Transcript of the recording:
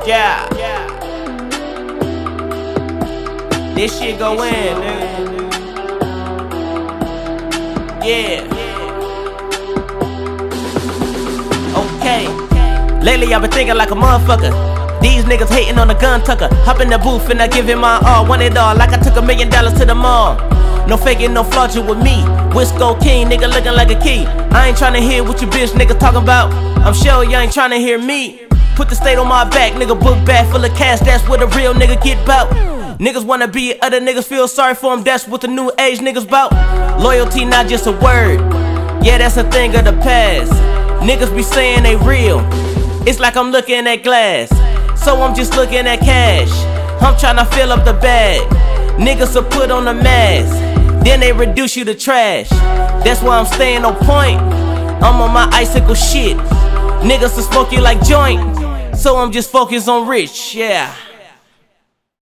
Yeah. This shit go in, nigga. Yeah. Okay. Lately I've been thinking like a motherfucker. These niggas hating on the gun tucker. Hop in the booth and I give him my all. Want it all like I took $1 million to the mall. No faking, no flaunting with me. Wisco King, nigga looking like a key. I ain't tryna hear what you bitch nigga talking about. I'm sure y'all ain't tryna hear me. Put the state on my back, nigga, book bag full of cash. That's what a real nigga get bout. Niggas wanna be, other niggas feel sorry for them. That's what the new age niggas bout. Loyalty not just a word. Yeah, that's a thing of the past. Niggas be saying they real. It's like I'm looking at glass. So I'm just looking at cash. I'm tryna fill up the bag. Niggas will put on a mask, then they reduce you to trash. That's why I'm staying on point. I'm on my icicle shit. Niggas will smoke you like joint. So I'm just focused on rich, yeah.